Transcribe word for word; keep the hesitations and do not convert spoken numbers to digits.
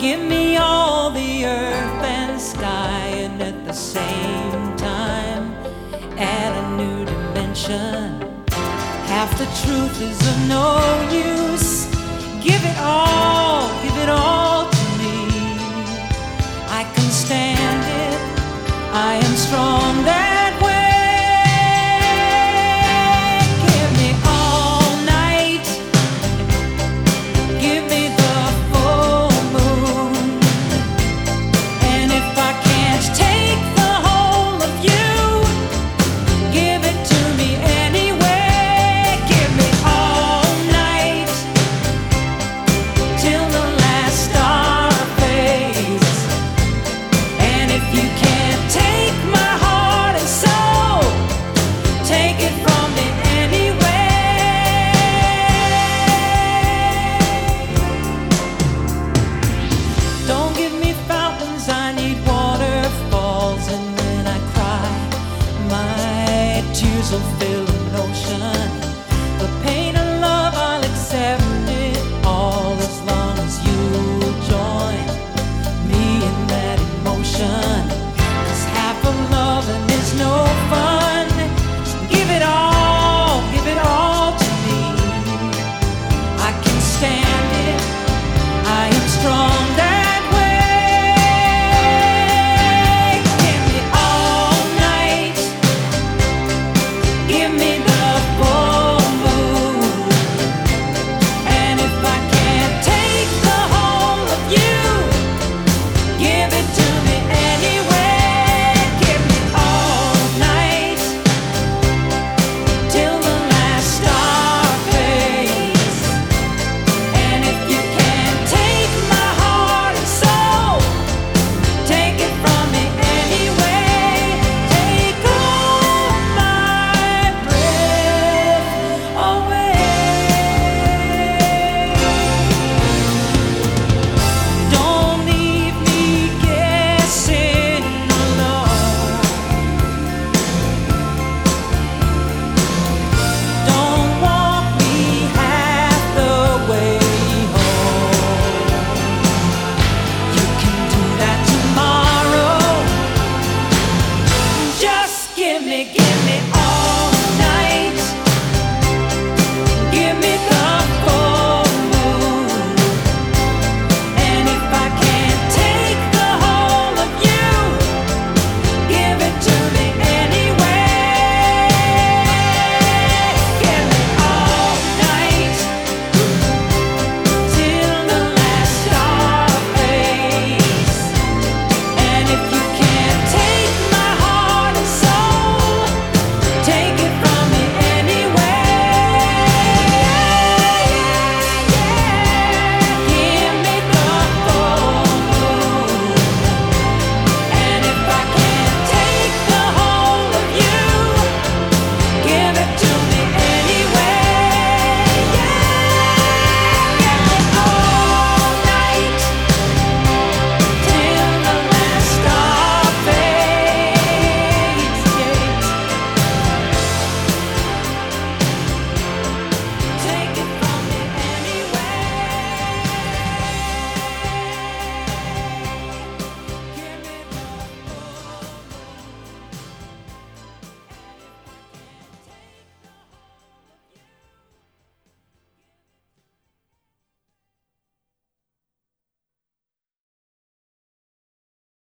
Give me all the earth and sky, and at the same time add a new dimension. Half the truth is of no use. Give it all, give it all to me. I can stand it, I am strong that way. Give me all night, give me the full moon. And if I can't take the whole of you, give it to me anyway. Give me all night, till the last star fades. And if you can't take my heart and soul, take it from me anyway. Don't give me fountains, I need waterfalls. And when I cry, my tears will fill an ocean.